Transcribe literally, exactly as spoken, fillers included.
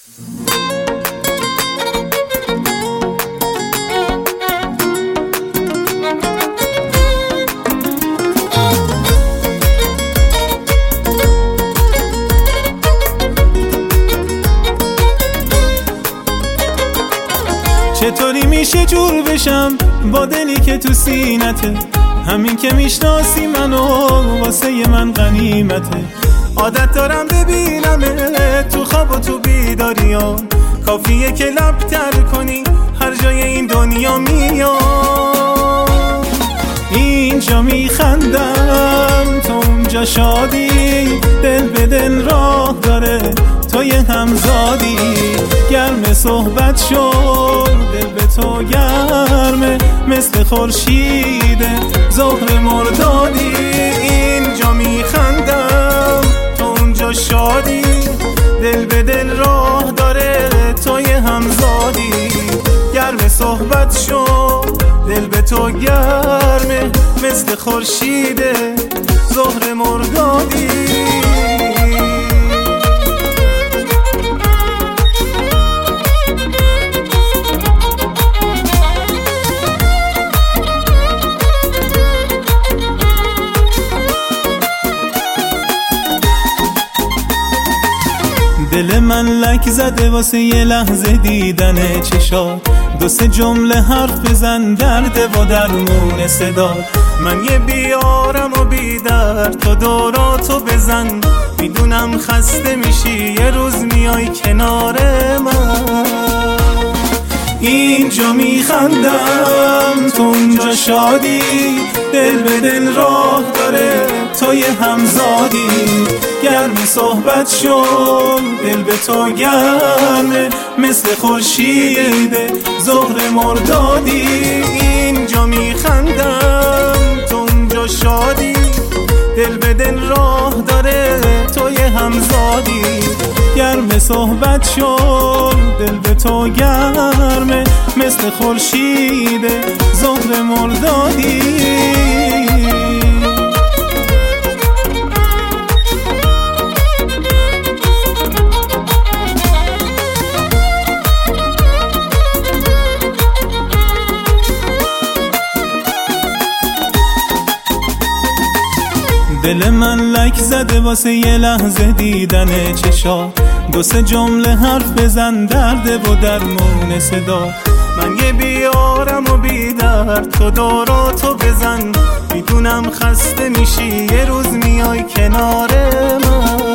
چطوری میشه جور بشم با دلی که تو سینته، همین که میشناسی منو واسه من غنیمته. عادت دارم ببینمه تو خواب و تو بیداریام، کافیه که لب تر کنی هر جای این دنیا میام. اینجا میخندم تو اونجا شادی، دل به دل راه داره تو یه همزادی. گرم صحبت شد دل به تو گرمه، مثل خورشیده ظهر مردادی. اینجا میخندم تو اونجا شادی، دل به دل راه داره تو یه همزادی. گرم صحبت شد دل به تو گرمه، مثل خورشیده ظهر مردادی. دل من لک زده واسه یه لحظه دیدن چشات، دو سه جمله حرف بزن درد و درمون صدا. من یه بیارم و بیدرد تو دوراتو بزن، میدونم خسته میشی یه روز میای کنار من. اینجا میخندم تو اونجا شادی، دل به دل راه داره تو یه همزادی. گرم صحبت شد دل به تو گرمه، مثل خورشیده ظهر مردادی. اینجا میخندم تو اونجا شادی، دل به دل راه داره تو یه همزادی. گرم صحبت شد دل به تو گرمه، مثل خورشیده ظهر مردادی. دل من لک زده واسه یه لحظه دیدن چشات، دو سه جمله حرف بزن درد و درمون صدا. من یه بیارم و بیدرد تو دوراتو بزن، میدونم خسته میشی یه روز میای کنار من.